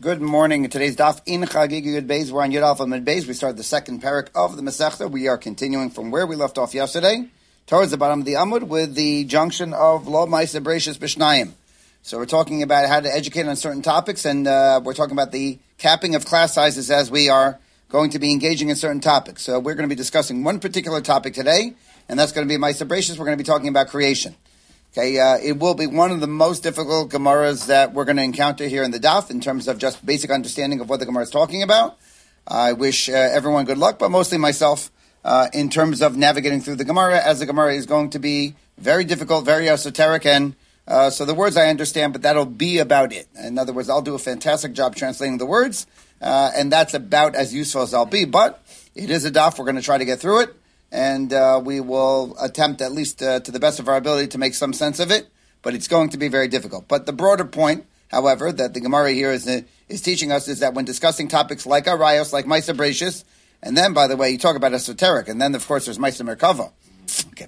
Good morning. Today's daf in Chagig Yud Beis. We're on Yud Alpha Mid Beis. We start the second parak of the Masechta. We are continuing from where we left off yesterday, towards the bottom of the Amud, with the junction of Lo Ma'aseh Bereishis B'Shnayim. So we're talking about how to educate on certain topics, and we're talking about the capping of class sizes as we are going to be engaging in certain topics. So we're going to be discussing one particular topic today, and that's going to be Ma'aseh Bereishis. We're going to be talking about creation. Okay, it will be one of the most difficult Gemaras that we're going to encounter here in the Daf in terms of just basic understanding of what the Gemara is talking about. I wish everyone good luck, but mostly myself, in terms of navigating through the Gemara, as the Gemara is going to be very difficult, very esoteric, and so the words I understand, but that'll be about it. In other words, I'll do a fantastic job translating the words, and that's about as useful as I'll be, but it is a Daf. We're going to try to get through it. And we will attempt, at least to the best of our ability, to make some sense of it. But it's going to be very difficult. But the broader point, however, that the Gemara here is teaching us is that when discussing topics like Arayos, like Ma'aseh Bereishis, and then, by the way, you talk about esoteric, and then, of course, there's Ma'aseh Merkava. Okay.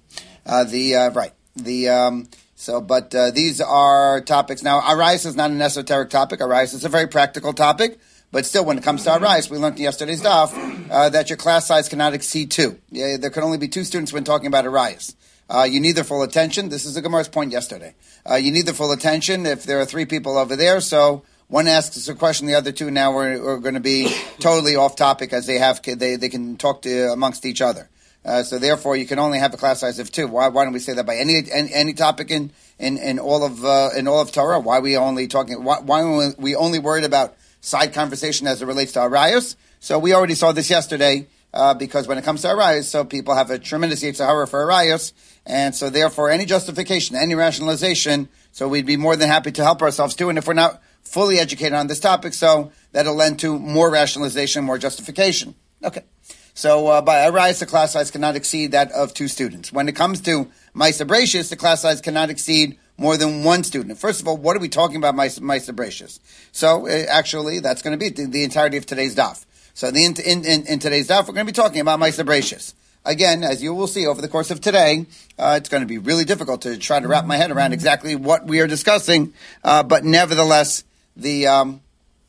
These are topics. Now, Arayos is not an esoteric topic. Arayos is a very practical topic. But still, when it comes to Arayos, we learned in yesterday's daf that your class size cannot exceed 2. Yeah, there can only be 2 students when talking about Arayos. You need their full attention. This is the Gemara's point yesterday. You need their full attention if there are 3 people over there. So one asks a question, the other 2 now are going to be totally off topic as they can talk to amongst each other. So therefore, you can only have a class size of 2. Why don't we say that by any topic in all of Torah? Why are we only talking? Why are we only worried about side conversation as it relates to Arayos? So we already saw this yesterday, because when it comes to Arayos, so people have a tremendous Yetzer Hara for Arayos, and so therefore any justification, any rationalization, so we'd be more than happy to help ourselves too, and if we're not fully educated on this topic, so that'll lend to more rationalization, more justification. Okay. So by Arayos, the class size cannot exceed that of 2 students. When it comes to Ma'aseh Bereishis, the class size cannot exceed more than 1 student. First of all, what are we talking about Ma'aseh Bereishis? So actually, that's going to be the entirety of today's daf. So in today's daf, we're going to be talking about Ma'aseh Bereishis. Again, as you will see over the course of today, it's going to be really difficult to try to wrap my head around exactly what we are discussing. But nevertheless, we're going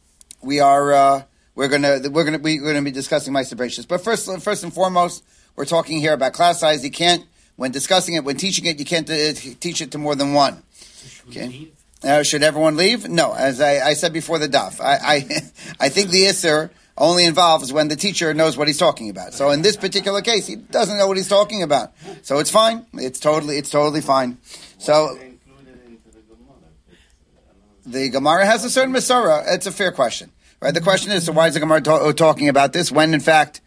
to be discussing Ma'aseh Bereishis. But first and foremost, we're talking here about class size. You can't, when discussing it, when teaching it, you can't teach it to more than 1. Okay. Should everyone leave? No. As I said before the daf, I think the Isser only involves when the teacher knows what he's talking about. So in this particular case, he doesn't know what he's talking about. So it's fine. It's totally fine. So the Gemara has a certain Masorah. It's a fair question, right? The question is, so why is the Gemara talking about this when in fact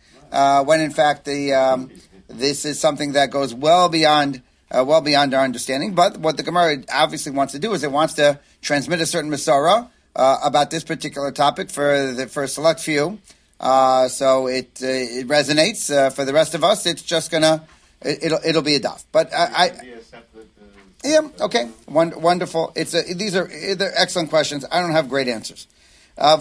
this is something that goes well beyond our understanding. But what the Gemara obviously wants to do is it wants to transmit a certain Masorah about this particular topic for a select few. So it resonates. For the rest of us, it's just it'll be a daf. But okay, wonderful. They're excellent questions. I don't have great answers. So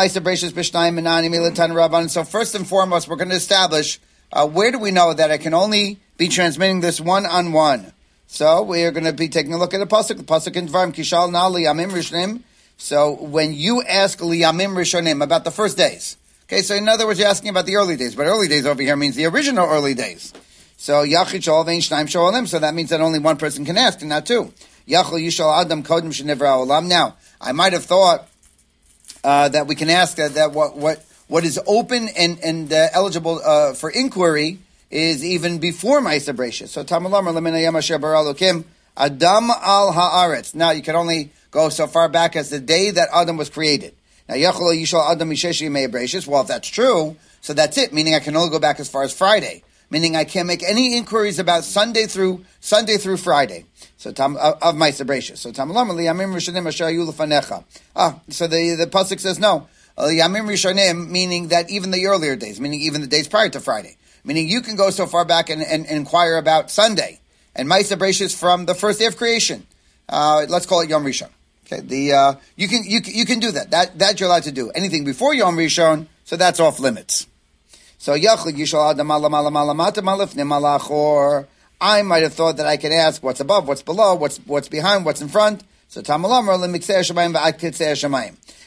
first and foremost, we're going to establish where do we know that I can only be transmitting this one-on-one? So we are going to be taking a look at the pasuk in Dvarim, Kishal na liyamim rishonim. So when you ask liyamim rishonim about the first days, okay, so in other words, you're asking about the early days, but early days over here means the original early days. So yachid shol vein shnaim sholim, so that means that only 1 person can ask, and not 2. Yachol yishal adam kodem shenivra olam. Now, I might have thought that we can ask that what is open and eligible for inquiry is even before Ma'aseh Bereishis. So Tamalamar lemina yom asher bara Elokim Adam al haaretz. Now you can only go so far back as the day that Adam was created. Now Yachol yishal Adam mishesh yemei Bereishis. Well, if that's true, so that's it. Meaning I can only go back as far as Friday. Meaning I can't make any inquiries about Sunday through Friday. So of Ma'aseh Bereishis. So Tamalamar liyamim rishonim asher hayu lefanecha. So the pasuk says no. Yamim Rishonim, meaning that even the earlier days, meaning even the days prior to Friday, meaning you can go so far back and inquire about Sunday and Ma'aseh Bereishis from the first day of creation. Let's call it Yom Rishon. Okay, you can do that. That you're allowed to do. Anything before Yom Rishon, so that's off limits. So Yachlig Yishal Adam Malamata Malifnim Malachor. I might have thought that I could ask what's above, what's below, what's behind, what's in front. So Tamalamar lemitzei hashamayim va'ad kitzei hashamayim.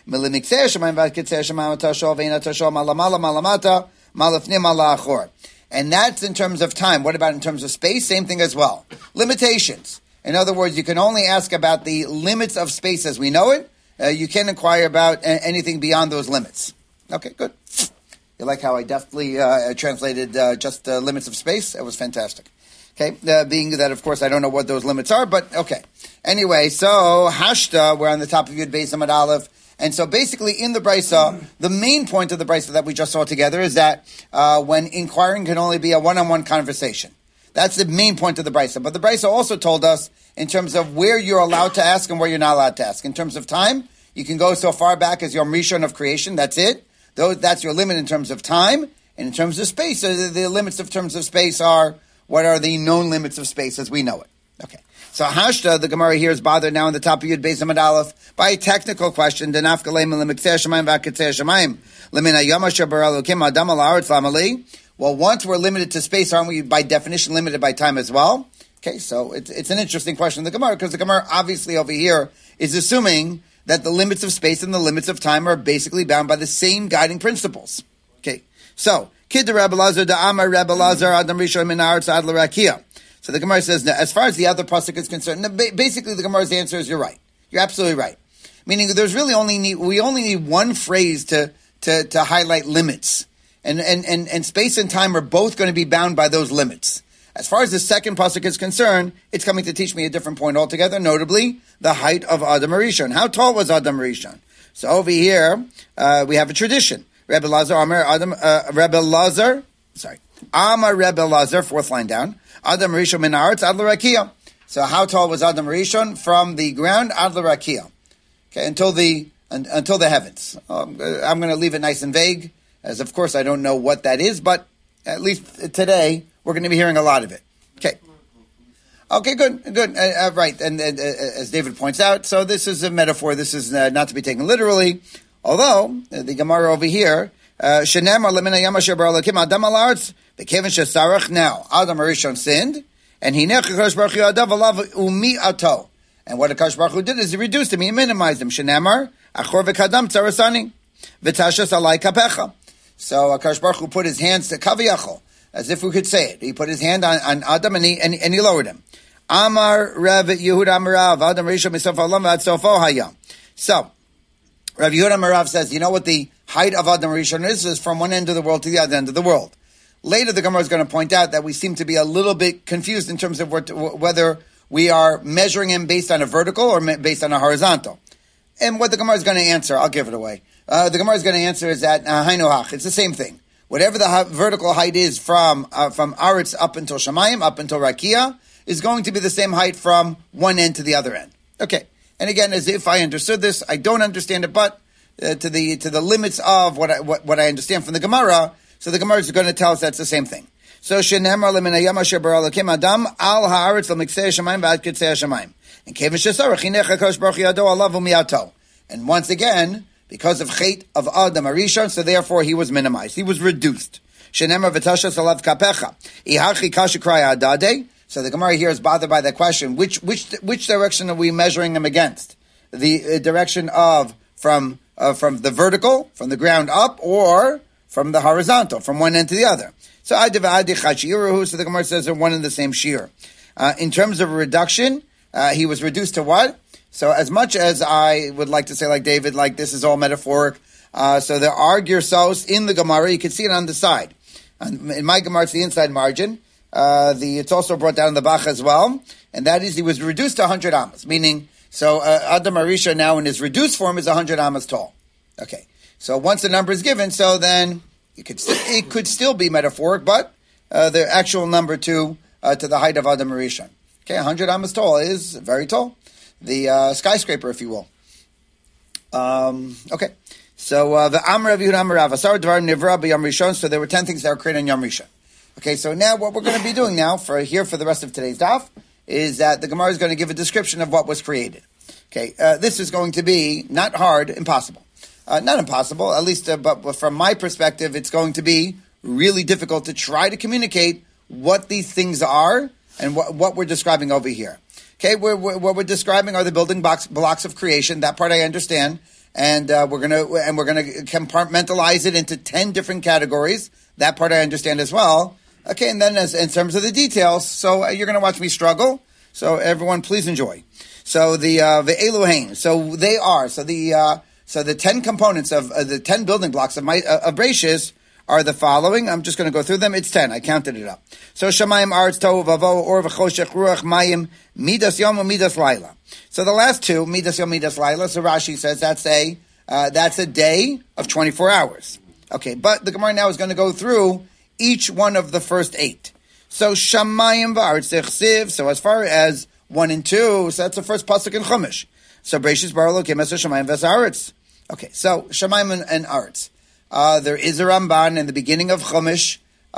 Milimiktzei Hashemayim v'kitzei Hashemayim atashol ve'ina tashol malamala malamata malafnim malachor. And that's in terms of time. What about in terms of space? Same thing as well. Limitations. In other words, you can only ask about the limits of space as we know it. You can't inquire about anything beyond those limits. Okay, good. You like how I deftly translated just the limits of space? That was fantastic. Okay, being that, of course, I don't know what those limits are, but okay. Anyway, so Hashta, we're on the top of Yud Beis Amud Aleph. And so basically in the Brisa, the main point of the Brisa that we just saw together is that when inquiring can only be a one-on-one conversation. That's the main point of the Brisa. But the Brisa also told us in terms of where you're allowed to ask and where you're not allowed to ask. In terms of time, you can go so far back as Yom Rishon of creation. That's it. That's your limit in terms of time. And in terms of space, the limits of terms of space are, what are the known limits of space as we know it? Okay. So Hashta, the Gemara here is bothered now on the top of Yud Beis Amud Aleph by a technical question. Well, once we're limited to space, aren't we by definition limited by time as well? Okay, so it's an interesting question in the Gemara, because the Gemara obviously over here is assuming that the limits of space and the limits of time are basically bound by the same guiding principles. Okay, so Kid Rebbe Lazar da Amar Rebbe Lazar Adam Rishon min Haaretz ad l'Rakia. So the Gemara says, as far as the other pasuk is concerned, basically the Gemara's answer is you're right. You're absolutely right. Meaning there's really we only need one phrase to highlight limits. And space and time are both going to be bound by those limits. As far as the second pasuk is concerned, it's coming to teach me a different point altogether, notably the height of Adam Rishon. How tall was Adam Rishon? So over here, we have a tradition. Rebbe Lazar, Amar Rebbe Lazar, fourth line down. Adam Rishon min Haaretz ad l'Rakia. So how tall was Adam Rishon? From the ground ad l'Rakia. Okay, until the heavens. I'm going to leave it nice and vague, as of course I don't know what that is, but at least today we're going to be hearing a lot of it. Okay, good. Right, and as David points out, so this is a metaphor. This is not to be taken literally. Although the Gemara over here, Shenemar lemina yamasher baralakim adam alarts bekevin shesarach. Now Adam Rishon sinned, and he nechakash baruch hu adav alav umi ato. And what Akash Baruch Hu did is he reduced him, he minimized him. Shenemar achor v'kadam tzarasani v'tashas alai kapecha. So Akash Baruch Hu put his hands to kaviyachol, as if we could say it. He put his hand on Adam and he lowered him. Amar Rav Yehuda Amarav Adam Rishon misof alam v'ad sofo hayam. So Rav Yehuda Amarav says, you know what the height of Adam Rishon is from one end of the world to the other end of the world. Later the Gemara is going to point out that we seem to be a little bit confused in terms of whether we are measuring him based on a vertical or based on a horizontal. And what the Gemara is going to answer, I'll give it away. The Gemara is going to answer is that Hainu it's the same thing. Whatever the vertical height is from Aretz up until Shamayim, up until Rakia, is going to be the same height from one end to the other end. Okay. And again, as if I understood this, I don't understand it, but to the limits of what I understand from the Gemara, so the Gemara is going to tell us that's the same thing. So shenemar leminayam asher baralakim adam al haaretz l'miksei shamayim v'ad kitzei shamayim. And kevin shesarach hinech hakadosh baruch hu yado alav u'miyato. And once again, because of chait of Adam Arishon, so therefore he was minimized, he was reduced. Shenemar v'tashas alav kapecha ihachi kashikraya adade. So the Gemara here is bothered by that question. Which direction are we measuring him against? The direction of from the vertical, from the ground up, or from the horizontal, from one end to the other. So so the Gemara says they're one and the same shear. In terms of a reduction, he was reduced to what? So as much as I would like to say like David, like this is all metaphoric, so there are girsos in the Gemara, you can see it on the side. In my Gemara, it's the inside margin. It's also brought down in the Bach as well, and that is he was reduced to 100 amas, meaning, so Adam Arisha now in his reduced form is 100 amas tall. Okay, so once the number is given, so then it could still be metaphoric, but the actual number to the height of Adam Arisha. Okay, 100 amas tall is very tall, the skyscraper, if you will. Okay, so the Amar of Yehuda Amar Rav Asar Dvar Nivra b'Yom Rishon. So there were 10 things that were created on Yom Rishon. Okay, so now what we're going to be doing now for the rest of today's daf is that the Gemara is going to give a description of what was created. Okay, this is going to be not hard, impossible. Not impossible, at least, but from my perspective, it's going to be really difficult to try to communicate what these things are and what we're describing over here. Okay, what we're describing are the building blocks of creation. That part I understand. and we're gonna compartmentalize it into 10 different categories. That part I understand as well. Okay, and then in terms of the details, so you're gonna watch me struggle. So everyone, please enjoy. So the Elohain. So they are. So the 10 components of the 10 building blocks of Bereishis are the following. I'm just going to go through them. It's 10. I counted it up. So Shamayim, Aretz, Tohu, Vavo, Or, V'choshech, Ruach, Mayim, Midas Yom, Midas Laila. So the last two, Midas Yom, Midas Laila. So Rashi says that's a day of 24 hours. Okay, but the Gemara now is going to go through each one of the first 8. So Shamayim, V'aretz, Siv. So as far as 1 and 2, so that's the first pasuk in Chumash. So Bereishis bara Elokim es Shamayim v'Aretz. Okay, so Shamayim and Aretz. There is a Ramban in the beginning of Chumash,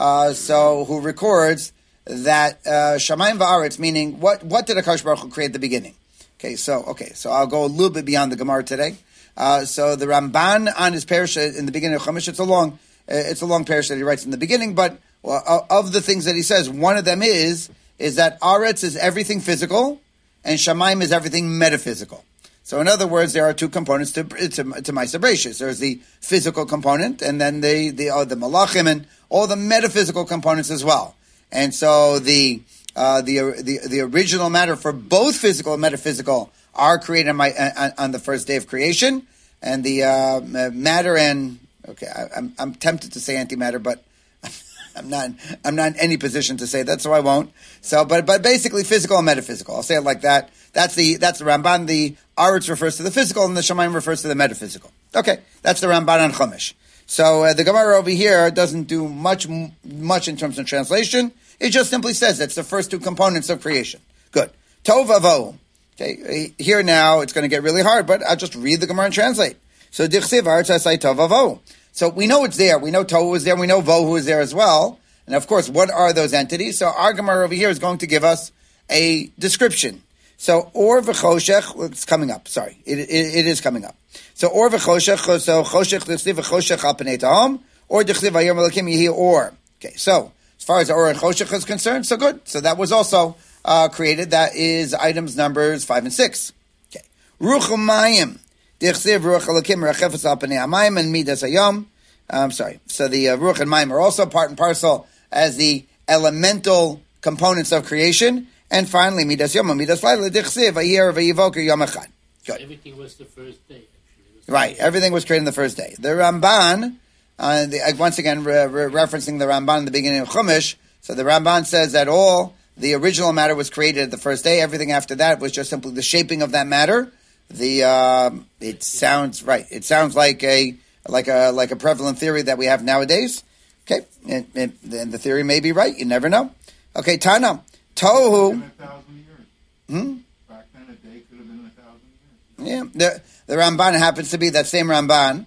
so who records that Shamayim v'Aretz, meaning what did HaKadosh Baruch Hu create at the beginning? Okay, so I'll go a little bit beyond the Gemara today. So the Ramban on his parasha in the beginning of Chumash, it's a long parasha that he writes in the beginning, but of the things that he says, one of them is that Aretz is everything physical and Shamayim is everything metaphysical. So in other words, there are 2 components to Ma'aser Bereishis. There's the physical component and then the malachim and all the metaphysical components as well. And so the original matter for both physical and metaphysical are created on the first day of creation, and the matter and I'm tempted to say antimatter, but I'm not in any position to say that, so I won't. So, but basically physical and metaphysical. I'll say it like that. That's the Ramban. The Aretz refers to the physical, and the Shamayim refers to the metaphysical. Okay, that's the Ramban on Chumash. So the Gemara over here doesn't do much in terms of translation. It just simply says it's the first 2 components of creation. Good. Tov vavo. Okay, here now it's going to get really hard, but I'll just read the Gemara and translate. So Dichsiv Aretz Asai Tov vavo. So we know it's there. We know Tohu is there. We know Vohu is there as well. And of course, what are those entities? So our Gemara over here is going to give us a description. So Or v'choshech, it's coming up. Sorry, it is coming up. So Or v'choshech, so choshech d'chsiv v'choshech al pnei tahom, or d'chsiv v'yom elokim yehi or. Okay, so as far as Or and choshech is concerned, so good. So that was also created. That is items numbers 5 and 6. Okay, Ruach Mayim. D'chsiv Ruach Elokim rachefes al pnei hamayim and midas hayom. I'm sorry. So the Ruach and Mayim are also part and parcel as the elemental components of creation. And finally, midas yom, midas laila, d'chsiv v'yer v'yivoker yom echad. Good. Everything was the first day. Actually. Right. Everything was created on the first day. The Ramban, once again referencing the Ramban in the beginning of Chumash. So the Ramban says that all the original matter was created at the first day. Everything after that was just simply the shaping of that matter. It sounds right. It sounds like a prevalent theory that we have nowadays. Okay, and the theory may be right. You never know. Okay, Tana Tohu. 1,000 years. Back then, a day could have been 1,000 years. Yeah, the Ramban happens to be that same Ramban.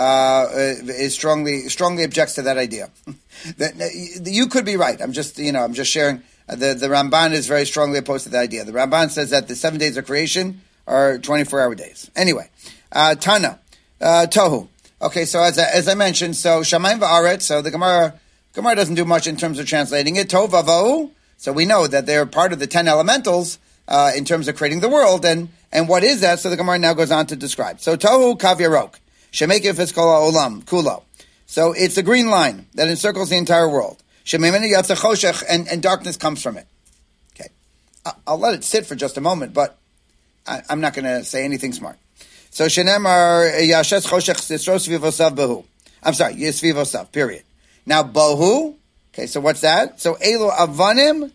Is strongly objects to that idea. You could be right. I'm just sharing. The Ramban is very strongly opposed to the idea. The Ramban says that the 7 days of creation are 24-hour days. Anyway, Tana, Tohu. Okay, so as I mentioned, so Shamayim v'Aretz. So the Gemara doesn't do much in terms of translating it. Tohu v'Avohu. So we know that they're part of the 10 elementals in terms of creating the world. And what is that? So the Gemara now goes on to describe. So Tohu Kav Yarok. Shemekif Eskola Olam Kulo. So it's a green line that encircles the entire world. Shememenu Yatsa Choshech, and darkness comes from it. Okay, I'll let it sit for just a moment, but I'm not going to say anything smart. So Shenemar Yashes Choshech Sisros Vivosav Behu. I'm sorry, Yisvivosav. Period. Now Bohu. Okay, so what's that? So Elu Avanim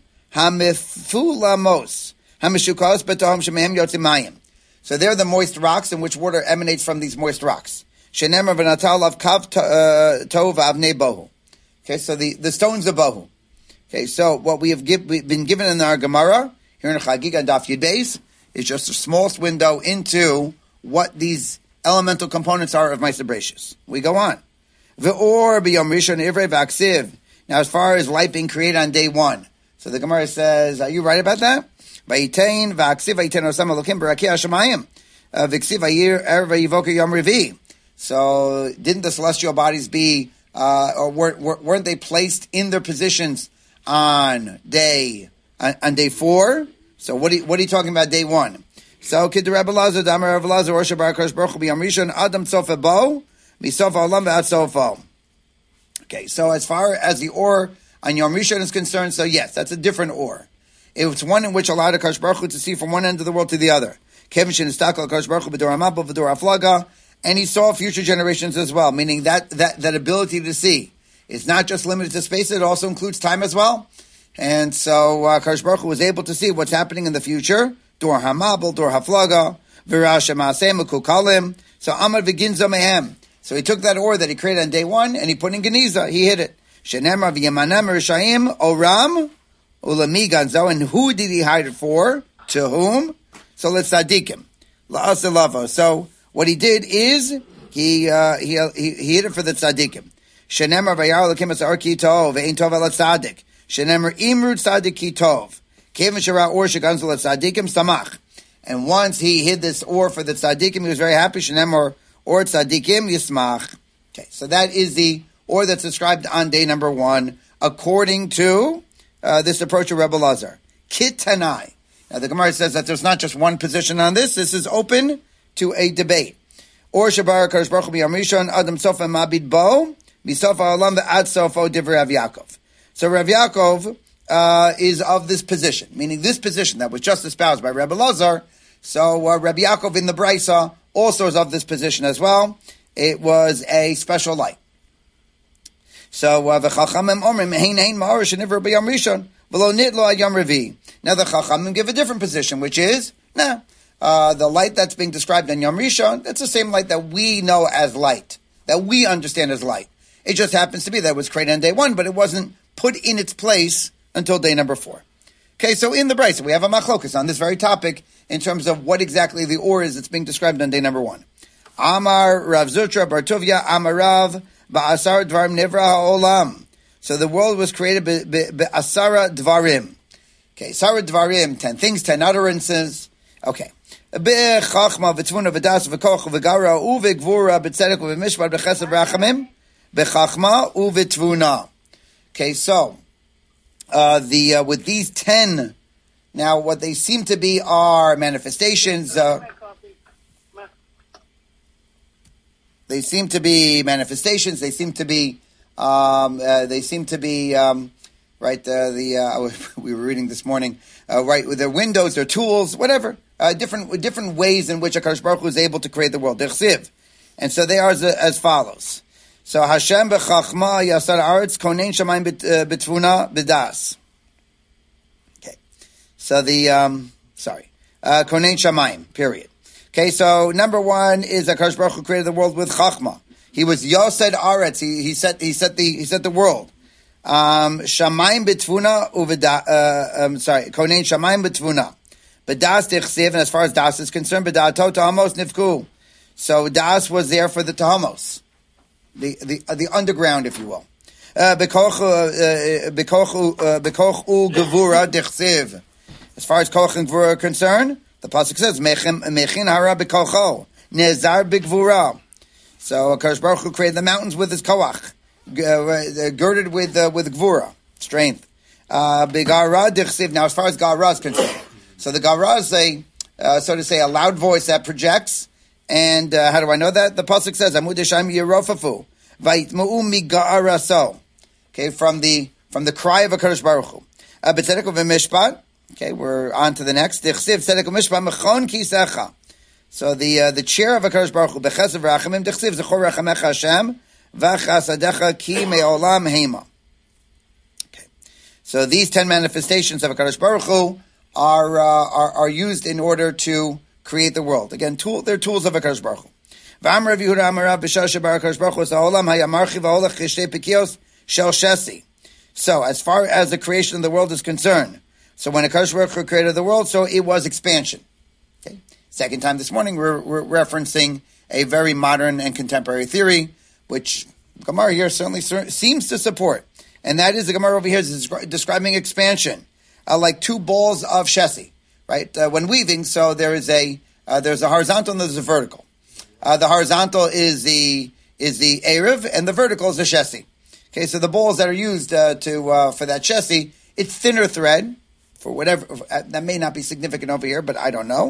Hamifulamos Hamishukos Betoham Shemehem Yotzimayim. So they're the moist rocks in which water emanates from these moist rocks. Shenemar v'natal av kav tov avnei bohu. Okay, so the stones of bohu. Okay, so what we've been given in our Gemara here in Chagiga and Daf Yud Beis is just a small window into what these elemental components are of Ma'aser Bereishis. We go on. Ve'or b'yom rishon ivrei v'aksiv. Now, as far as light being created on day 1, so the Gemara says, are you right about that? Vayitain v'aksiv vayitain osam elokim b'rakei hashamayim v'ksiv vayir erev vayivoker yom revi. So, didn't the celestial bodies be, or weren't they placed in their positions on day 4? So, what are you talking about day 1? So, Kid Rebbe Lazar, Damar Rebbe Lazar, Rosh Bar Kosh Baruch Hu B'Yom Rishon, Adam Tzofa Bo, Misofa Olam Ve'at Sofo. Okay, so as far as the or on Yom Rishon is concerned, so yes, that's a different or. It's one in which allowed Kosh Baruch Hu to see from one end of the world to the other. Kevin Shin Istakel Kosh Baruch Hu B'Dor HaMabel V'Dor HaFlaga, and he saw future generations as well, meaning that ability to see is not just limited to space, it also includes time as well. And so Kosh Baruch Hu was able to see what's happening in the future. Dor HaMabel, Dor HaFlaga, V'Rasha Ma'aseh Mekukalim. So Amad V'Ginza Mehem. So he took that or that he created on day one and he put in Geniza. He hid it. Shenemar V'Yemanem Rishayim Oram Ulami Ganzo. And who did he hide it for? To whom? So let's tzaddikim. La'asilava. So what he did is he hid it for the tzaddikim. Shenemar V'Yar L'Kim Asar Ki Tov Ve'ein Tov Elat Tzaddik. Shenemar Imru Tzaddik Ki Tov. Kevin Shara or Sheganzo Let Tzaddikim Samach. And once he hid this or for the tzaddikim, he was very happy. Shenemar or tzaddikim Yismach. Okay, so that is the or that's described on day number one, according to this approach of Rebbe Lazar. Kitanai. Now the Gemara says that there's not just one position on this. This is open to a debate. Or Shabar Kadosh Baruch Hu B'Yom Rishon Adam Sofa Mabid Bo Misofa Olam Ve'ad Sofo Divrei Rav Yaakov. So Rav Yaakov is of this position, meaning this position that was just espoused by Rebbe Lazar. So Rabbi Yaakov in the Brisa also is of this position as well. It was a special light. So v'chachamim omrim hein ma'arish nivra b'yom rishon v'lo nitlo yom revi. Now the chachamim give a different position, which is the light that's being described on Yom Rishon. That's the same light that we know as light, that we understand as light. It just happens to be that it was created on day one, but it wasn't put in its place until day number 4. Okay, so in the Brisa, we have a machlokus on this very topic in terms of what exactly the or is that's being described on day number 1. Amar Rav Zutra Bar Tovia Amar Rav Ba'asar Dvarim Nivra Ha'olam. So the world was created Ba'asara Dvarim. Okay, Asara Dvarim, 10 things, 10 utterances. Okay. Be'chachma v'tzvuna v'das v'koch v'gara u'v'gvura b'tzedek u'v'mishpat b'chesed v'rachamim b'chachma u'v'tvuna. Okay, so with these 10, now what they seem to be are manifestations. They seem to be manifestations. They seem to be. Right. We were reading this morning. Right, with their windows, their tools, whatever. Different ways in which HaKadosh Baruch Hu is able to create the world. Dechsiv, and so they are as follows. So Hashem b'chachma yasar aretz konein shamayim b'tvuna b'das. Okay. So konein shamayim. Period. Okay. So number 1 is that HaKadosh Baruch Hu created the world with chachma. He was yosed aretz. He set the world. Shamayim b'tvuna konein shamayim b'tvuna. B'das dechsiv, and as far as das is concerned, b'da'ato tahamos nifku. So das was there for the tahamos. The underground, if you will. Bekoch u gevura dechsiv. As far as koch and gevura are concerned, the pasuk says mechin hara bekocho nezar begvura. So HaKadosh Baruch Hu created the mountains with his koach, girded with gvura, strength. Begara dechsiv. Now, as far as gara is concerned, so the gara is so to say, a loud voice that projects. And how do I know that? The pasuk says, "Amud Hashem yirofafu vayitma'u miga'araso." Okay, from the cry of HaKadosh Baruch Hu. B'tzedek u'v'mishpat. Okay, we're on to the next. Dechsiv tzedek u'mishpat mechon kisecha. So the chair of HaKadosh Baruch Hu b'chesed v'rachamim dechsiv zechor rachamecha Hashem v'chasadecha ki me'olam heima. Okay, so these 10 manifestations of HaKadosh Baruch Hu are used in order to create the world. Again, they're tools of HaKadosh Baruch Hu. V'am Rav Yehuda Amar Rav B'shasha Bar HaKadosh Baruch Hu Ha'olam Hayamarchi V'olach Chishtei Pikios Shel Shesi. So, as far as the creation of the world is concerned, so when HaKadosh Baruch Hu created the world, so it was expansion. Okay. Second time this morning, we're referencing a very modern and contemporary theory, which Gemara here certainly seems to support. And that is, the Gemara over here is describing expansion, like 2 balls of Shesi. Right, when weaving, so there's a horizontal and there's a vertical. The horizontal is the erev, and the vertical is the shesi. Okay, so the balls that are used for that shesi, it's thinner thread for whatever that may not be significant over here, but I don't know.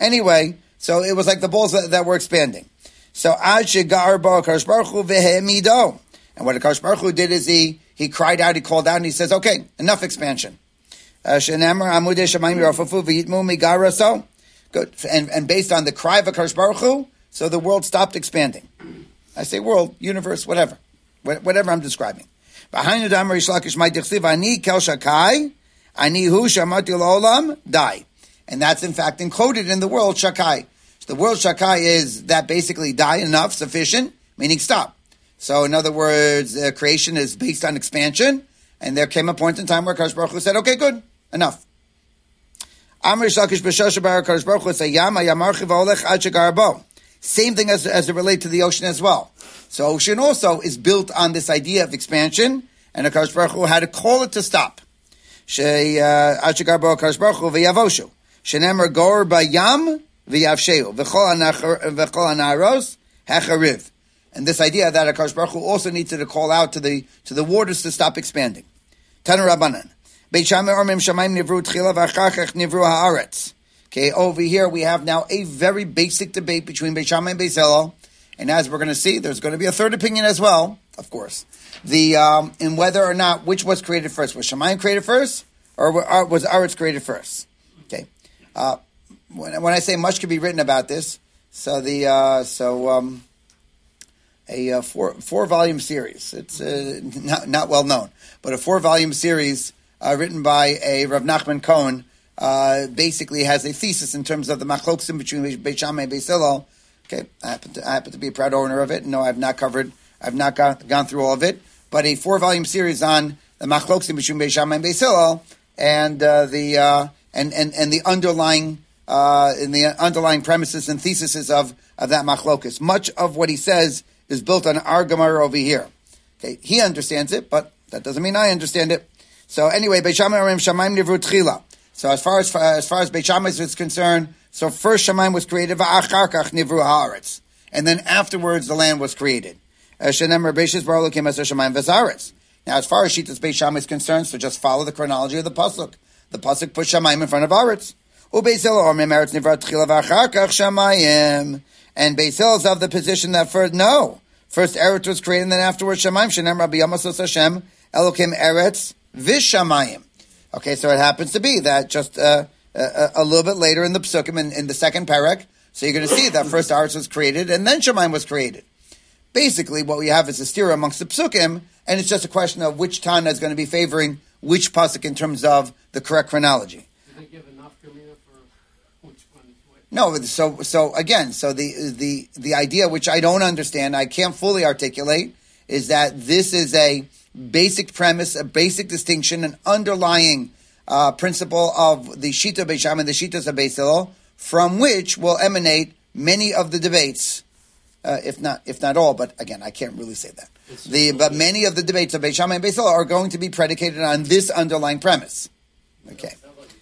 Anyway, so it was like the balls that were expanding. So Ad Shegar Bo Akash Baruch Hu Vehemido. And what Akash Baruch Hu did is he cried out, he called out, and he says, okay, enough expansion. Shenemar Amudei Shamayim Yirafafu V'yitmu Migara. So good. And based on the cry of Akash Baruch Hu, so the world stopped expanding. I say world, universe, whatever I'm describing. Behind the Damar Ishlakish my Dichsiv Ani Kel Shakai Ani Hu Shamati L'Olam Die. And that's in fact encoded in the world Shakai. So the world Shakai is that basically die enough, sufficient, meaning stop. So in other words, creation is based on expansion, and there came a point in time where Kadosh Baruch Hu said, okay, good, enough. Amr Shlakish B'Shosha Bar Kadosh Baruch Hu say, Yam Yamarchiv Olech Ad Shegar Bo. Same thing as it relates to the ocean as well. So ocean also is built on this idea of expansion, and Kadosh Baruch Hu had to call it to stop. Ad Shegar Bo Kadosh Baruch Hu v'Yavoshu. Shenemer Gor Bayam v'Yavsheu v'Chol Anaros Hechariv. And this idea that Akash Baruch Hu also needed to call out to the waters to stop expanding. Tanu Rabbanan. Beit Shammai Ormim Shamayim Nivru Tchila V'Achachach Nivru Haaretz. Okay, over here we have now a very basic debate between Beit Shammai and Beit Hillel, and as we're going to see, there's going to be a third opinion as well, of course. In whether or not which was created first, was Shamayim created first, or was Haaretz created first? Okay, when I say much could be written about this, so a four-volume series. It's not well known, but a 4-volume series written by a Rav Nachman Cohen basically has a thesis in terms of the machloksim between Beit Shammai and Beit Hillel. Okay, I happen to be a proud owner of it. No, I've not gone through all of it, but a 4-volume series on the machloksim between Beit Shammai and Beit Hillel and the underlying premises and theses of that machlokus. Much of what he says is built on our Gemara over here. Okay, he understands it, but that doesn't mean I understand it. So anyway, Beit Shammai Orim Shamayim Nivru Tchila. So as far as Beit Shammai is concerned, so first Shamayim was created, va'achar kach Nivru Haaretz, and then afterwards the land was created. Shenemar Beishis Bar Elokim Eser Shamayim V'Zaretz. Now, as far as Shitas Beit Shammai is concerned, so just follow the chronology of the pasuk. The pasuk puts Shamayim in front of Haaretz. Ubeis Hillel Orim Eretz Nivru Tchila va'achar kach Shamayim. And Beis Hillel is of the position that first Eretz was created, and then afterwards Shamayim. Shenem Rabbi Yamasos Hashem Elokim Eretz Vishamayim. Okay, so it happens to be that just a little bit later in the Psukim, in the second parak, so you're going to see that first Eretz was created, and then Shamayim was created. Basically, what we have is a stira amongst the Psukim, and it's just a question of which Tana is going to be favoring which pasuk in terms of the correct chronology. Did they give enough Gemina for which one is which? No, so again, the idea which I don't understand, I can't fully articulate, is that this is a basic premise, a basic distinction, an underlying principle of the Shita Beit Shammai and the Shitas of Beit Hillel, from which will emanate many of the debates, if not all. But again, I can't really say that. But many of the debates of Beit Shammai and Beit Hillel are going to be predicated on this underlying premise. Okay.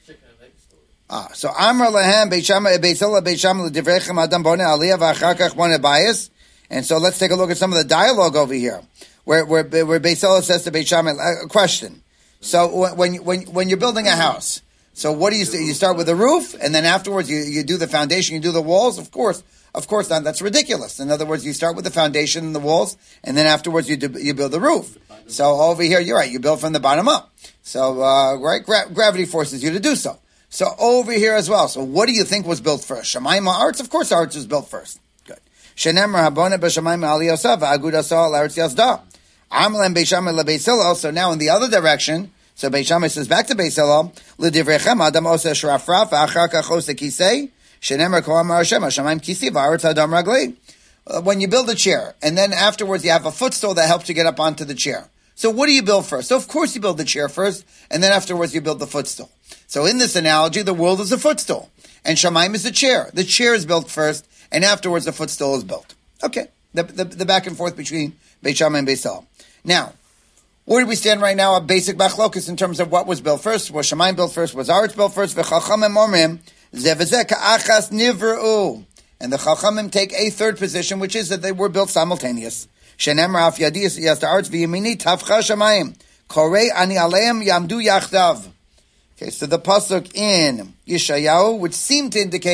So Amar Lahem Beit Shammai Beit Hillel Beit Shammai L'Divrechem Adam Boneh Aliyah V'Achakach Boneh Bayis. And so let's take a look at some of the dialogue over here, where Beit Hillel says to Beit Shammai a question. So when you're building a house, so what do you do? You start with the roof, and then afterwards you do the foundation, you do the walls. Of course, that's ridiculous. In other words, you start with the foundation and the walls, and then afterwards you build the roof. So over here, you're right. You build from the bottom up. So right, gravity forces you to do so. So over here as well. So what do you think was built first? Shamayim or Aretz? Of course, Aretz was built first. Good. Shenemar habone b'shamayim aliyosah v'agudasah l'Aretz yasda. Amlem Beit Shammai leBeit Hillel. So now in the other direction, so Beit Shammai says back to Beit Hillel, l'divrechem adam oseh shrafraf v'achar kach oseh kisei shenemar kol amar Hashem hashamayim kisei v'aretz adam raglei. When you build a chair, and then afterwards you have a footstool that helps you get up onto the chair. So what do you build first? So of course you build the chair first, and then afterwards you build the footstool. So in this analogy, the world is a footstool, and Shamayim is the chair. The chair is built first, and afterwards the footstool is built. Okay, the back and forth between Beit Shammai and Beit Hillel. Now, where do we stand right now? A basic machlokus in terms of what was built first. Was Shamayim built first? Was Aretz built first? V'chachamim omrim zeh v'zeh ka'achas nivru. And the chachamim take a third position, which is that they were built simultaneous. Shenemar af yadi yas Aretz v'yamini tavcha Shamayim korei ani aleim yamdu yachdav. Okay, so the pasuk in Yeshayahu, which seemed to indicate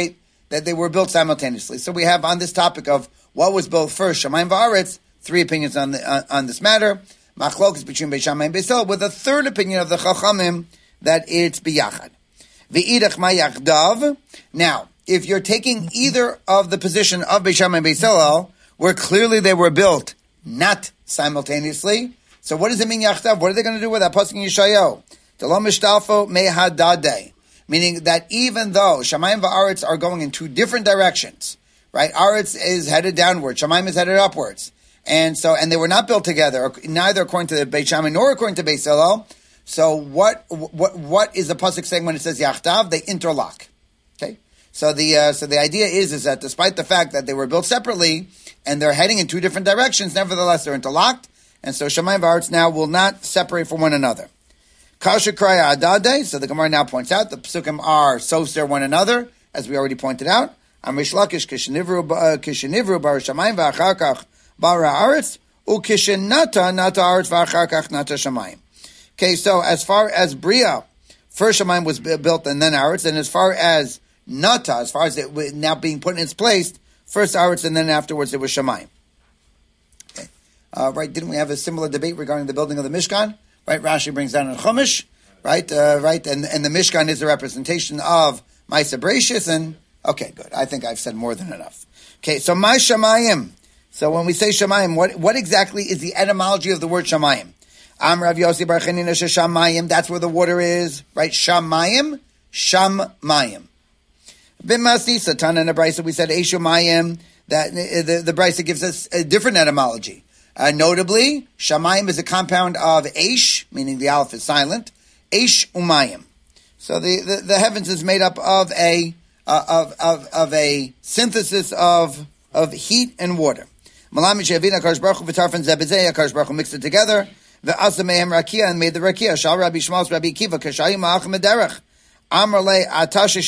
that they were built simultaneously. So we have on this topic of what was built first, Shamayim va'aretz, 3 opinions on this matter. Machlokes between Beis Shammai and Beis Hillel, with a third opinion of the Chachamim that it's biyachad. V'idach ma yachdav. Now, if you're taking either of the position of Beis Shammai and Beis Hillel, where clearly they were built not simultaneously, so what does it mean yachdav? What are they going to do with that pasuk in Yeshayahu? Delo mishtalfo mehadadeh. Meaning that even though Shamayim va'aretz are going in 2 different directions, right? Aretz is headed downward, Shamayim is headed upwards. And they were not built together, neither according to the Beit Shammai nor according to Beis Hillel. So what is the pasuk saying when it says yachdav? They interlock. Okay? So the idea is that despite the fact that they were built separately and they're heading in 2 different directions, nevertheless they're interlocked. And so Shamayim va'aretz now will not separate from one another. Kasha kraya adade. So the Gemara now points out the psukim are soser one another, as we already pointed out. Amrish Lakish kishenivru bar Shamayim v'achar bara aretz ukishenata nata aretz v'achar kach nata Shamayim. Okay, so as far as Bria, first Shamayim was built and then aretz, and as far as nata, as far as it now being put in its place, first aretz and then afterwards it was Shamayim. Okay, right? Didn't we have a similar debate regarding the building of the Mishkan? Right, Rashi brings down in Chumash, right, and the Mishkan is a representation of Maisa Bereshis, and okay, good. I think I've said more than enough. Okay, so my Shamayim. So when we say Shamayim, what exactly is the etymology of the word Shamayim? Am Rav Yossi bar Chanina Shamayim. That's where the water is, right? Shamayim, Shamayim. B'masi Satan and a Brisa. We said Eshumayim. That the Brisa gives us a different etymology. Notably, Shamayim is a compound of Eish, meaning the aleph is silent, Eish Umayim. So the heavens is made up of a synthesis of heat and water. Malami Shavina Akash Baruch Hu v'tarfan zebezeh, Akash Baruch Hu mixed it together, v'asa mehem rakia, and made the rakia. Shal Rabbi Shmuel Rabbi Kiva kashayim ma'achim ederech. Amar le atasha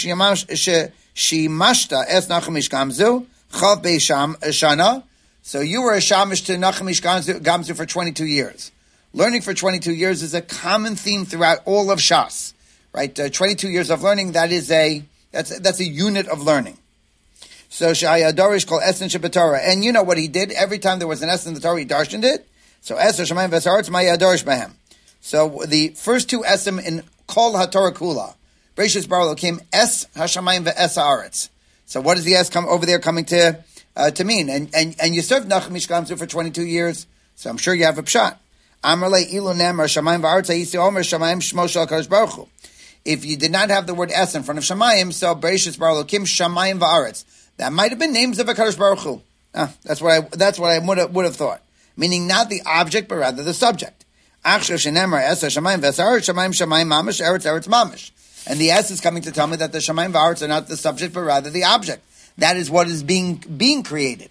shimashta es nachem ishkamzu chav beisham shana. So you were a shamish to Nachamish Gamzu for 22 years. Learning for 22 years is a common theme throughout all of Shas, right? 22 years of learning, that's a unit of learning. So Shaya Dorish called Essen Shabbatorah. And you know what he did? Every time there was an S in the Torah, he darshaned it. So Esser Shemayim Vesaretz Maya Dorish Bahem. So the first 2 Esim in Kol HaTorah Kula, Bereshis Bar came Es HaShamayim Ve'es HaAretz. So what does the S come over there coming to mean? And you served Nachamish Gamzu for 22 years, so I'm sure you have a pshat. Amrle ilu nemar shamayim va'aretz ha'isi omer shamayim shmo shel HaKadosh Baruch Hu. If you did not have the word S in front of Shamayim, so Bereshis Bar Elokim Shamayim va'aretz. That might have been names of HaKadosh Baruch Hu. That's what I would have thought. Meaning not the object, but rather the subject. Achshav shenemar es shamayim v'aretz shamayim shamayim mamish eretz eretz mamish. And the S is coming to tell me that the shamayim va'aretz are not the subject, but rather the object. That is what is being created.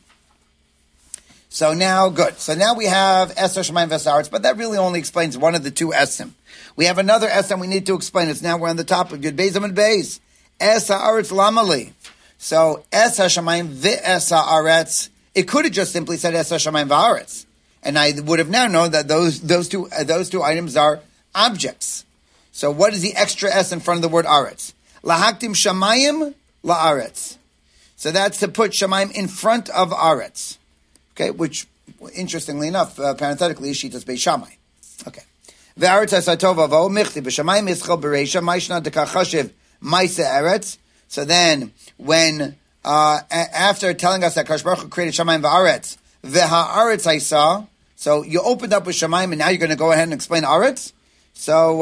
So now, good. So now we have Es HaShamayim V'Sa'aretz, but that really only explains one of the 2 Esim. We have another Esim we need to explain. It's now we're on the top of Yud Beis Amud Beis. Es HaAretz Lamali. So Es HaShamayim V'Es HaAretz, it could have just simply said Es HaShamayim V'Aretz. And I would have now known that those two items are objects. So what is the extra S in front of the word Aretz? Lahaktim Shamayim La'aretz. So that's to put Shamayim in front of Aretz. Okay, which, interestingly enough, parenthetically, is Shitas Beis Shammai. Okay. Ve'aretz asatov avo, michti, b'shamayim ischel b'reisha, maishna dekachashiv, maise eretz. So then, when, after telling us that Kadosh Baruch Hu created Shamayim v'aretz, ve'ha'aretz haisa, so you opened up with Shamayim, and now you're going to go ahead and explain Aretz? So,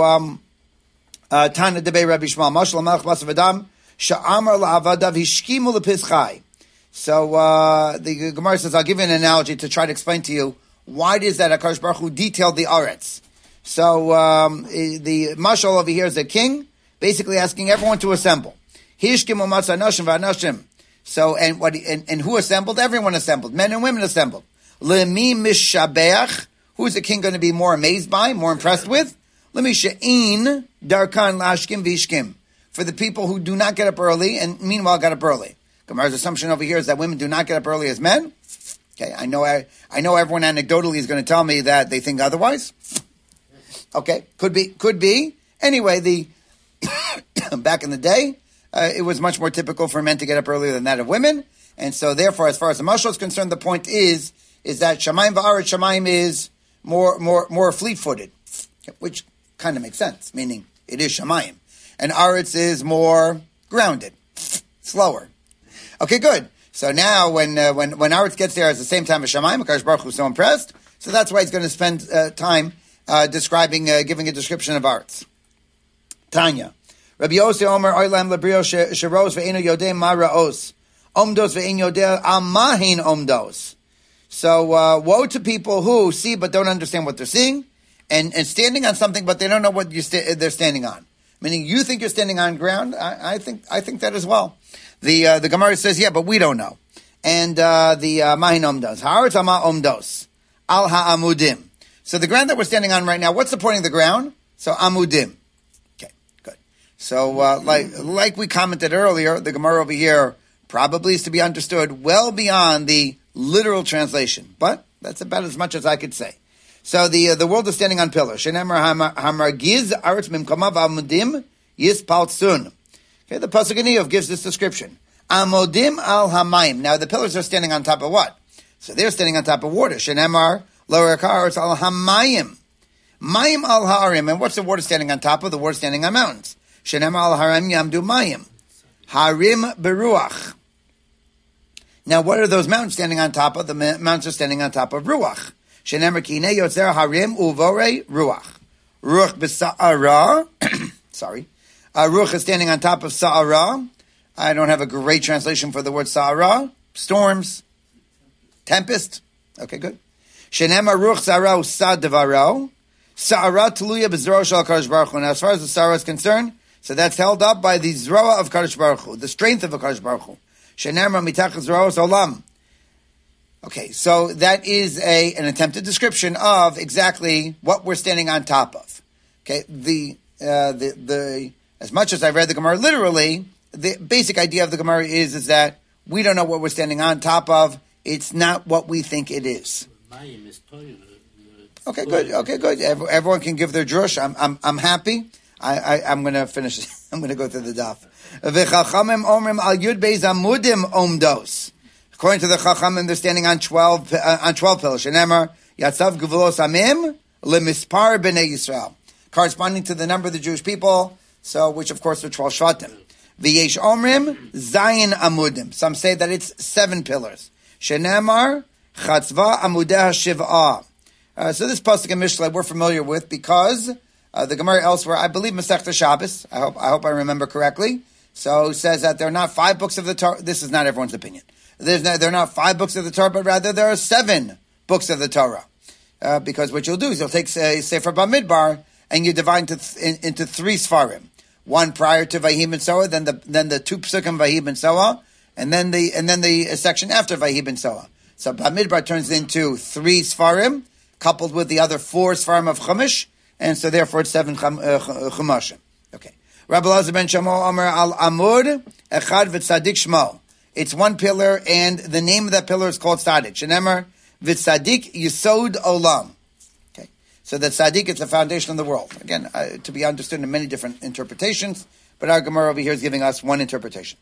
Tana debei Rabbi Shmuel, mashal melech basav adam, Sha'amar la'avadav hishkimu lepischai. So the Gemara says, I'll give you an analogy to try to explain to you why it is that HaKadosh Baruch Hu detailed the Aretz. So the mashal over here is a king, basically asking everyone to assemble. Hishkimu matzah nashim v'anashim. So and who assembled? Everyone assembled. Men and women assembled. Lemi mishabeach. Who is the king going to be more amazed by, more impressed with? Lemi she'in darkan lashkim v'ishkim. For the people who do not get up early, and meanwhile got up early. Gemara's assumption over here is that women do not get up early as men. Okay, I know everyone anecdotally is going to tell me that they think otherwise. Okay, could be. Anyway, back in the day, it was much more typical for men to get up earlier than that of women. And so therefore, as far as the mashal is concerned, the point is that Shamayim v'aretz, Shamayim is more fleet-footed, which kind of makes sense, meaning it is Shamayim. And Aretz is more grounded, slower. Okay, good. So now when Aretz gets there at the same time as Shamayim, Akash Baruch Hu is so impressed, so that's why he's going to spend time describing, giving a description of Aretz. Tanya. Rabbi Yossi Omer, Oilam Labrio Sheros ve'eno yodeh ma ra'os. Omdos ve'en yodeh amahin omdos. So, woe to people who see but don't understand what they're seeing, and standing on something but they don't know what they're standing on. Meaning, you think you're standing on ground. I think that as well. The Gemara says, yeah, but we don't know. And the Mahin Omdos, Haaretz Ama Omdos, Al Ha'amudim. So the ground that we're standing on right now, what's supporting the ground? So Amudim. Okay, good. So like we commented earlier, the Gemara over here probably is to be understood well beyond the literal translation, but that's about as much as I could say. So the world is standing on pillars. Shenemar hamargiz aretz mimkamav amudim yispal sun. Okay, the pasuk in Iyov gives this description. Amodim al hamayim. Now the pillars are standing on top of what? So they're standing on top of water. Shenemar lower karetz al hamayim. Mayim al haarim. And what's the water standing on top of? The water standing on mountains. Shenemar al harim yamdu mayim. Harim beruach. Now what are those mountains standing on top of? The mountains are standing on top of ruach. Shenemar kinei yotzer harim uvore ruach. Ruach b'sa'ara. Sorry. Ruach is standing on top of Sa'ara. I don't have a great translation for the word Sa'ara. Storms. Tempest. Okay, good. Shenemar Ruach Sa'ara U'Sadavaro. Sa'ara Tuluya B'Zroa Shal Kadosh Baruch Hu. Now, as far as the Sa'ara is concerned, so that's held up by the Zroa of Kadosh Baruch Hu, the strength of Kadosh Baruch Hu. Shenemar Mitach Zroa Olam. Okay, so that is an attempted description of exactly what we're standing on top of. Okay, as much as I read the Gemara literally, the basic idea of the Gemara is that we don't know what we're standing on top of. It's not what we think it is. Okay, good. Okay, good. Everyone can give their drush. I'm happy. I'm going to finish. I'm going to go through the daf. V'chachamim omrim al yud beis amudim omdos. According to the Chachamim, they're standing on 12 pillars. Shenemar yatzav gevulos amim lemispar b'nei Yisrael, corresponding to the number of the Jewish people. So, which of course are 12 shvatim. V'yesh omrim zayin amudim. Some say that it's 7 pillars. Shenemar chatzva amudeh shiv'ah. So this pasuk in Mishlei we're familiar with because the Gemara elsewhere, I believe Masechta Shabbos. I hope I remember correctly. So it says that there are not 5 books of the Torah. This is not everyone's opinion. There are not 5 books of the Torah, but rather there are 7 books of the Torah. Because what you'll do is you'll take Sefer Bamidbar and you divide into 3 Sfarim. One prior to Vayhi ben Soah, then the 2 psukim Vayhi ben Soah, and then the section after Vayhi ben Soah. So Bamidbar turns into 3 Sfarim, coupled with the other 4 Sfarim of Chumash, and so therefore it's 7 Chumashim. Okay. Rabbi Elazar ben Shamo Omer al Amud Echad v'Tzadik Shmo. It's 1 pillar, and the name of that pillar is called Tzadik. Shenemar v'Tzadik Yisod Olam. Okay. So that Tzadik is the foundation of the world. Again, to be understood in many different interpretations, but our Gemara over here is giving us one interpretation.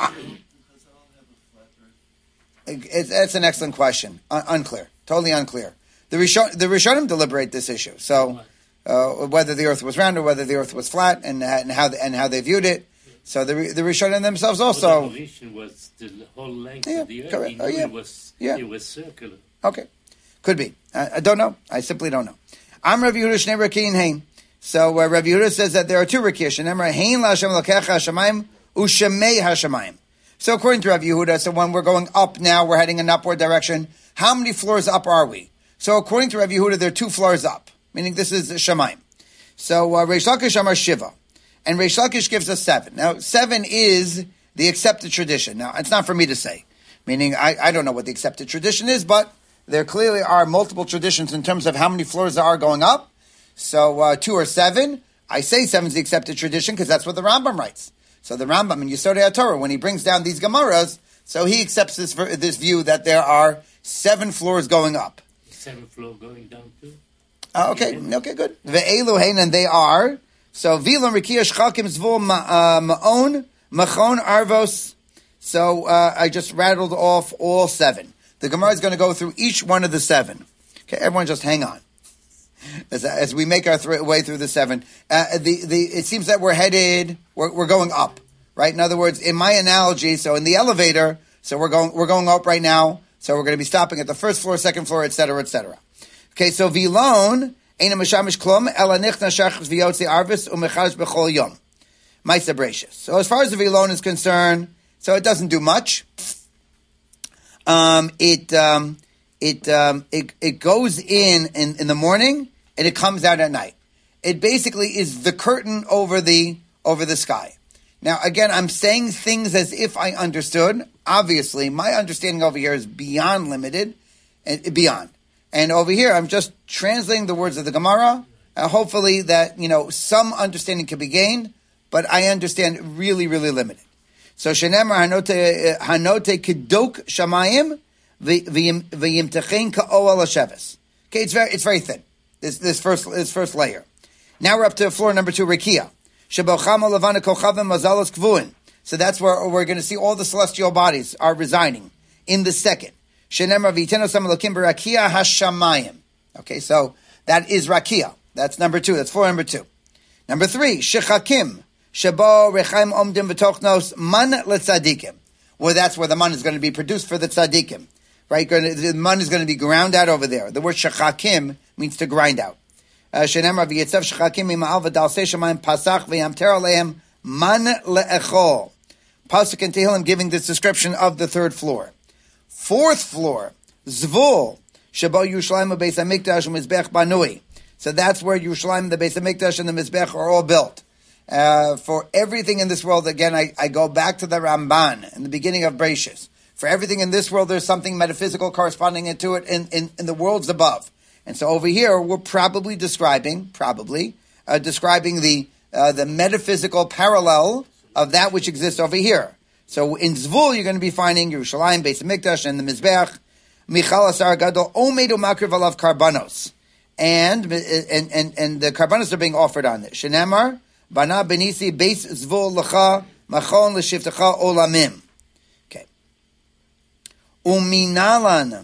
It's an excellent question. Unclear. Totally unclear. The Rishonim deliberate this issue. So whether the earth was round or whether the earth was flat, and how they viewed it. So the Rishonim themselves also. The Rishon was the whole length of the earth. Correct. It was circular. Okay, could be. I don't know. I simply don't know. I'm Rav Yehuda Shnei Rakiyin Hein. So Rav Yehuda says that there are 2 Rakiyah. Shenemar Hein LaHashem Lokecha Hashemayim Ushemei Hashemayim. So according to Rav Yehuda, so when we're going up now, we're heading in an upward direction. How many floors up are we? So according to Rav Yehuda, there are 2 floors up, meaning this is Shemayim. So Reish Lakish Amar Shiva. And Reish Lakish gives us 7. Now, 7 is the accepted tradition. Now, it's not for me to say. Meaning, I don't know what the accepted tradition is, but there clearly are multiple traditions in terms of how many floors there are going up. So, 2 or 7. I say 7 is the accepted tradition because that's what the Rambam writes. So the Rambam in Yesodei HaTorah, when he brings down these Gemaras, so he accepts this view that there are 7 floors going up. 7th floor going down too? Okay, good. Ve'elu hein, and they are... So, Vilam Rikiya Shchakim Zvul Ma'on Machon Arvos. So I just rattled off all 7. The Gemara is going to go through each one of the 7. Okay, everyone just hang on. As we make our way through the 7. It seems that we're going up, right? In other words, in my analogy, so in the elevator, so we're going up right now, so we're going to be stopping at the first floor, second floor, etc., etc. Okay, so Vilon, Eina Mishamish Klum, Ela Nichna Shachas V'yotzi Arvis U'Mechash B'chol Yom. Ma'aser Bereishis. So as far as the Vilon is concerned, so it doesn't do much. It goes in the morning and it comes out at night. It basically is the curtain over the sky. Now again, I'm saying things as if I understood. Obviously, my understanding over here is beyond limited, beyond. And over here, I'm just translating the words of the Gemara. Hopefully that some understanding can be gained, but I understand really, really limited. So Shenemar hanote kedok shamayim v'yimtechen ka'oel hasheves. Okay, it's very thin. This first layer. Now we're up to floor number 2, Rekia. Shebochama levana kochavim mazalos kvuin. So that's where we're going to see all the celestial bodies are resigning in the second. Shenemar v'yitenosam elokim b'rakia hashamayim. Okay, so that is Rakia. That's number 2. That's floor number 2. Number 3, shechakim. Shabo rechaim omdim v'tochnos man letzadikim. Well, that's where the man is going to be produced for the tzadikim. Right? The man is going to be ground out over there. The word shechakim means to grind out. Shenemar v'yetzav shechakim ima'al v'dal seishamayim pasach v'yamter aleim man le'echol. Pasuk in Tehillim giving this description of the 3rd floor. 4th floor, Zvul, Shabo Yerushalayim Beis HaMikdash u'Mizbech Banui. So that's where Yerushalayim, the Beis HaMikdash, and the Mizbech are all built. For everything in this world, again, I go back to the Ramban in the beginning of Bereishis. For everything in this world, there's something metaphysical corresponding to it in the worlds above. And so over here, we're probably describing the metaphysical parallel of that which exists over here. So in Zvul, you're going to be finding Yerushalayim, Beis HaMikdash, and the Mizbech. Michal Asar Gadol Omedu Makriv Alav Karbanos. And the Karbanos are being offered on this. Shenemar, Bana Benisi, Beis Zvul Lecha, Machon L'Shivtecha Olamim. Okay. Uminalan.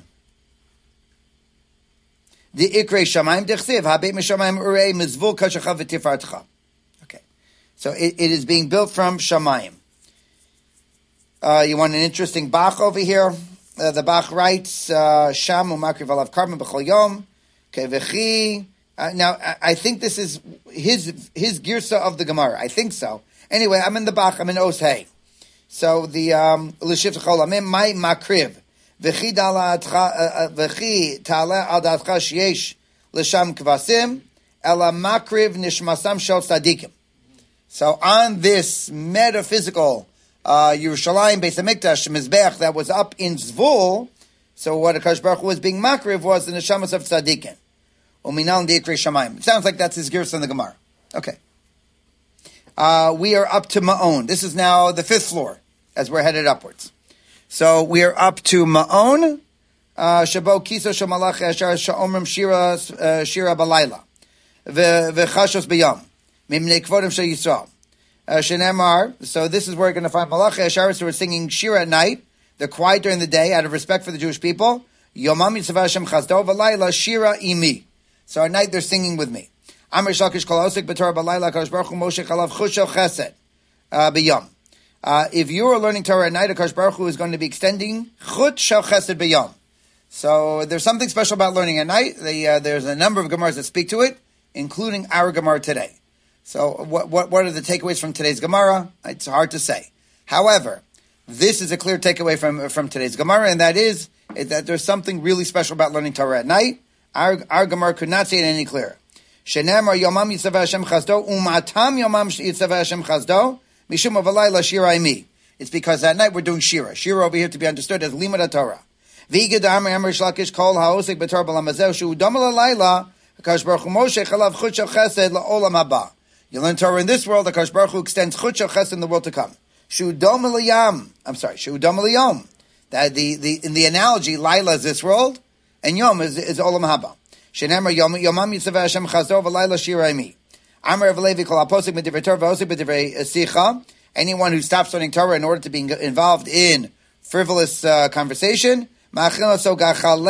The Ikrei Shamayim Dechsiv, Habeit Mishamayim Urei, Mizvul Kashacha V'Tifartcha. Okay. So it is being built from Shamayim. You want an interesting Bach over here? The Bach writes, Sham u'makriv alav karban b'chol yom. Okay, v'chi. Now, I think this is his girsa of the Gemara. I think so. Anyway, I'm in the Bach. I'm in Os Hey. So the l'shif t'chol amim my makriv v'chi ta'ala al da'atcha sheyesh l'sham kvasim ela makriv nishmasam shel tzadikim. So on this metaphysical Yerushalayim, Beis HaMikdash, Mizbech that was up in Zvul, so what Akash Baruch Hu was being makriv was the neshamas of tzadikim. Uminal di'ikri shamayim. It sounds like that's his girsa in the Gemara. Okay. We are up to Ma'on. This is now the 5th floor as we're headed upwards. So we are up to Ma'on. Shabo kiso shamalach ashar sha'omrim shira balayla. V'chashos b'yom. Mimnei kvodim she'yisrael. Shenemar, so this is where we're going to find Malachi Asharis who are singing Shira at night. They're quiet during the day out of respect for the Jewish people. Yomam Yitzvah Hashem Chazdo V'layla Shira Imi. So at night they're singing with me. Amr Shakish Kol Osik B'Torah B'layla Akash Baruch Hu Moshe Chalav Chusho Chesed B'Yom. If you are learning Torah at night, Akash Baruch Hu is going to be extending Chut Shel Chesed B'Yom. So there's something special about learning at night. There's a number of Gemaras that speak to it, including our Gemara today. So what are the takeaways from today's Gemara? It's hard to say. However, this is a clear takeaway from today's Gemara, and that is that there's something really special about learning Torah at night. Our Gemara could not say it any clearer. Shenemar Yomam Yitzaveh Hashem Chazdo Umatam Yomam Yitzaveh Hashem Chazdo Mishum Avalayla Shira Imi. It's because at night we're doing Shira. Shira over here to be understood as Limud Torah. V'igedam Amr Shlakish Kol Haosik B'Torah B'Lamazel Shu Domel Alayla Akash Baruch Hu Moshe Chalav Chut Shel Chesed La'olam Haba. You learn Torah in this world, the Akash Baruch Hu extends Chut Shel Chesed in the world to come. Shu'udom Eliyam. That in the analogy, Laila is this world, and Yom is Olam Haba. Shenemar Yomam Yitzaveh Hashem Chazdo V'Laila Shira Imi. Amar V'Levi Kol HaPosik B'Divrei Torah V'Osik B'Divrei Sicha. anyone who stops learning Torah in order to be involved in frivolous conversation, so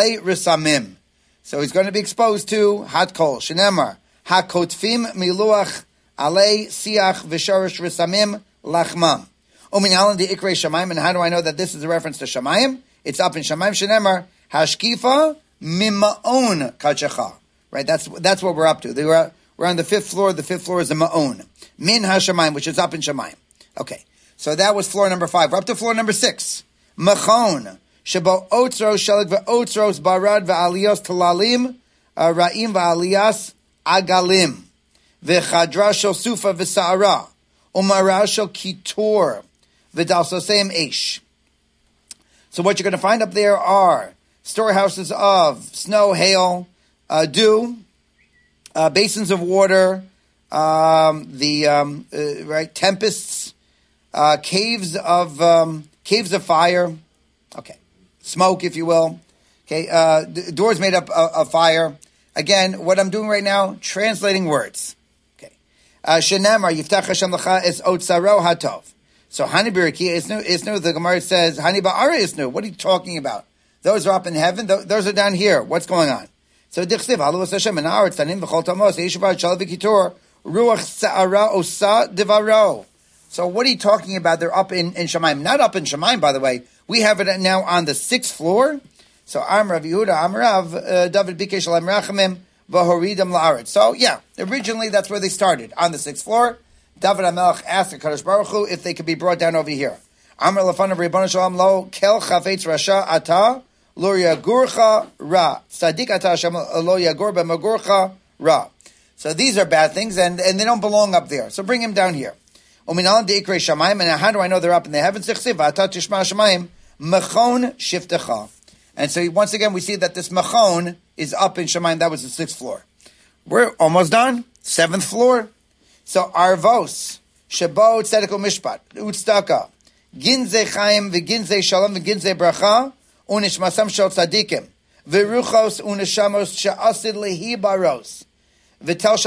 he's going to be exposed to hot kol. Shenemar hakotfim miluach alei siach v'shorish risamim lachmam. Uminyalan di ikrei shamayim. And how do I know that this is a reference to shamayim? It's up in shamayim. Shenemar hashkifa mimaon kachecha. Right. That's what we're up to. We're on the fifth floor. The fifth floor is the ma'on min hashamayim, which is up in shamayim. Okay. So that was floor number 5. We're up to floor number 6. Machon. Shebo otzros shelig ve'otzros barad ve'aliyos talalim ra'im ve'aliyas agalim ve'chadra shel sufa ve'sa'ara umara shel kitor ve'dalsoseim eish. So what you're going to find up there are storehouses of snow, hail, dew, basins of water, tempests, caves of fire. Okay. Smoke, if you will. Okay, doors made up of fire. Again, what I'm doing right now, translating words. Okay. Shenemar yiftach Hashem lecha es otzaro hatov. So hani biriki isnu. The Gemara says hani ba'ara isnu. What are you talking about? Those are up in heaven. Those are down here. What's going on? So dichsiv halu es Hashem and aretz tanim v'chol tamos yeshiva shalav v'kitor ruach sa'ara osa devaro. So what are you talking about? They're up in Shemaim. Not up in Shemaim, by the way. We have it now on the 6th floor. So Amrav Yehuda, Amrav, David Bikesh Alam Rachamim, Vahoridam La'aretz. So yeah, originally that's where they started, on the 6th floor. David HaMelech asked the Kadosh Baruch Hu if they could be brought down over here. Amr Lafanav Ribbon Shalom Lo, Kel Chafetz Rasha Ata, Lo Yagurcha Ra. Sadik Ata Hashem Lo Yagur B'Magurcha Ra. So these are bad things, and they don't belong up there. So bring him down here. Uminalam De'ikrei Shamayim, and how do I know they're up in the heavens? Ata Tishma Shamayim, Machon Shiftecha. And so once again, we see that this Machon is up in Shamayim. That was the 6th floor. We're almost done. 7th floor. So Arvos, Shabo Tzedekul Mishpat, Utzdaka, Ginzei Chaim, V'Ginzei Shalom, V'Ginzei Bracha, Unishmasam Shel Tzadikim, V'Ruchos Unishamos Sha'asid Lehi Baros, V'Tal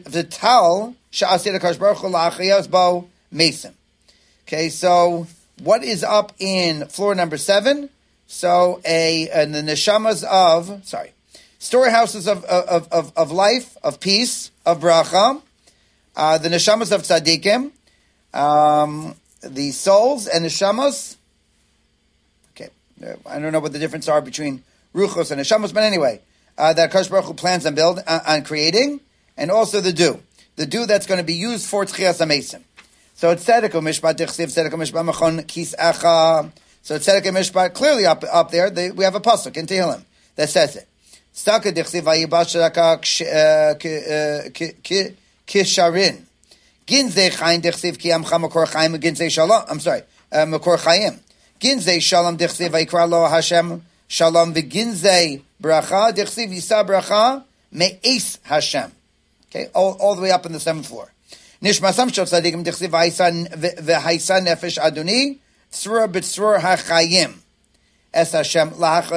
Sha'asid HaKadosh Baruch Hu La'achayos Bo Mason. Okay, so what is up in floor number 7? So and the neshamas of storehouses of life, of peace, of bracha, the neshamas of tzaddikim, the souls and neshamas. Okay, I don't know what the difference are between ruchos and neshamas, but anyway, that Kadosh Baruch Hu plans on creating, and also the dew that's going to be used for tchias hamesim. So it's tzedekah mishpat dichsiv tzedekah mishpat machon kis acha. So tzedekah mishpat clearly up there. We have a pasuk in Tehillim that says it. Staka dichsiv vayibashaka kisharin ginzei chaim dichsiv ki amcha makor chaim ginzei shalom. I'm sorry, makor chaim ginzei shalom dichsiv vayikra lo Hashem shalom v'ginzei bracha dichsiv yisa bracha me'es Hashem. Okay, all the way up in the 7th floor. Nishmasam shel tzadikim dichsiv v'haisan nefesh adoni tzrur b'tzrur hachayim es Hashem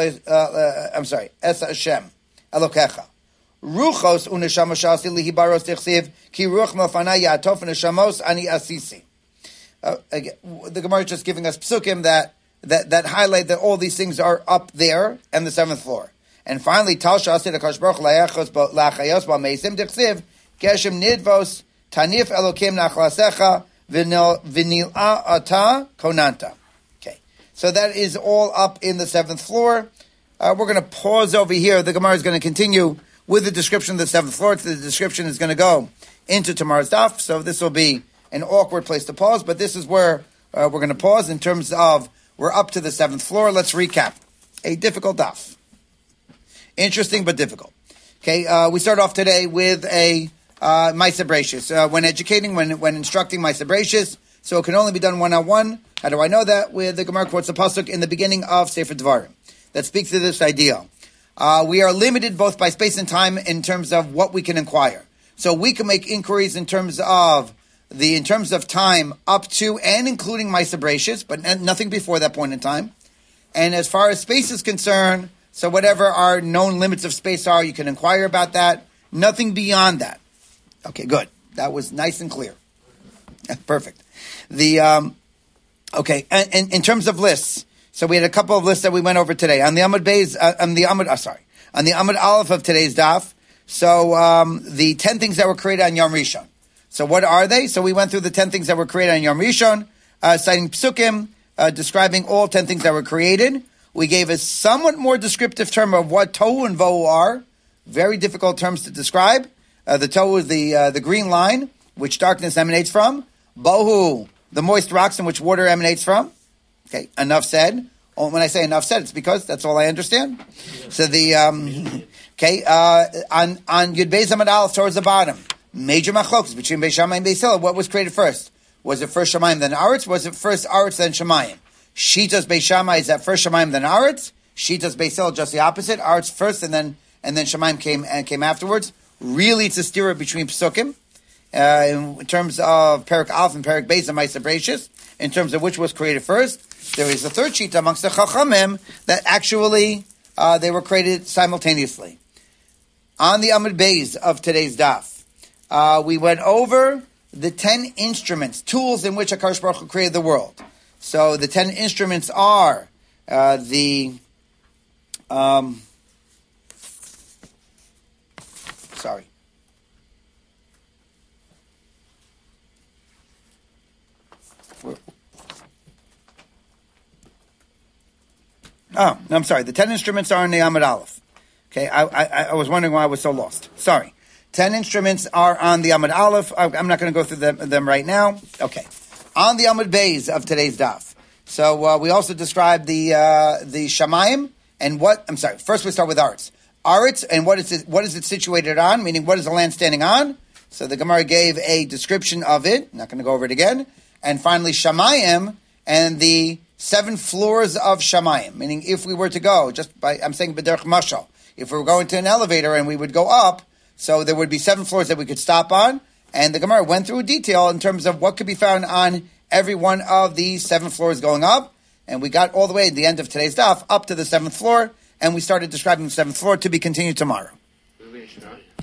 es Hashem elokecha ruchos uneshama shasi lihibaros dichsiv ki ruch melfanai yatof uneshamos ani asisi. The Gemara is just giving us psukim that highlight that all these things are up there and the 7th floor. And finally, Tal Shasi HaKadosh Baruch Hu La'achayos Ba'meisim Dichsiv Geshem Nidvos Tanif Elokim Nachlasecha V'nil'a Ata Konanta. Okay, so that is all up in the 7th floor. We're going to pause over here. The Gemara is going to continue with the description of the 7th floor. The description is going to go into tomorrow's daf, so this will be an awkward place to pause, but this is where we're going to pause in terms of we're up to the 7th floor. Let's recap. A difficult daf. Interesting but difficult. Okay, we start off today with a Maaseh Bereishis. When educating, when instructing Maaseh Bereishis, so it can only be done one-on-one. How do I know that? With the Gemara quotes the pasuk in the beginning of Sefer Devarim that speaks to this idea. We are limited both by space and time in terms of what we can inquire. So we can make inquiries in terms of time up to and including Maaseh Bereishis, but nothing before that point in time. And as far as space is concerned, so whatever our known limits of space are, you can inquire about that. Nothing beyond that. Okay, good. That was nice and clear. Perfect. Okay, and in terms of lists, so we had a couple of lists that we went over today on the Amud Beis, on the Amud Aleph of today's daf. So the 10 things that were created on Yom Rishon. So what are they? So we went through the 10 things that were created on Yom Rishon, citing psukim, describing all 10 things that were created. We gave a somewhat more descriptive term of what tohu and vohu are. Very difficult terms to describe. The tohu is the green line, which darkness emanates from. Bohu, the moist rocks in which water emanates from. Okay, enough said. When I say enough said, it's because that's all I understand. So the on Yud Beis Amud Aleph towards the bottom, major machlokas between Beis Shammai and Beis Hillel. What was created first? Was it first Shamayim then Aretz? Was it first Aretz then Shamayim? Shitas Beis Shammai is that first Shamayim then Aretz. Shitas Beis Hillel just the opposite. Aretz first and then Shamayim came afterwards. Really, it's a stira between psukim. In terms of Perek Aleph and Perek Beis and Ma'aser Bereishis, in terms of which was created first, there is a third shita amongst the Chachamim that actually they were created simultaneously. On the Amud Beis of today's daf, we went over the 10 instruments, tools in which HaKadosh Baruch Hu created the world. So the 10 instruments are the 10 instruments are in the Amud Aleph. Okay, I was wondering why I was so lost. Sorry. 10 instruments are on the Amud Aleph. I'm not going to go through them right now. Okay. On the Amud Beis of today's daf. So we also described the Shamayim and first we start with Aretz. Aretz and what is it situated on, meaning what is the land standing on? So the Gemara gave a description of it. I'm not going to go over it again. And finally Shamayim and the 7 floors of Shamayim, meaning if we were to go, I'm saying B'derech Mashal, if we were going to an elevator and we would go up, so there would be 7 floors that we could stop on, and the Gemara went through detail in terms of what could be found on every one of these 7 floors going up, and we got all the way at the end of today's daf up to the 7th floor, and we started describing the 7th floor to be continued tomorrow.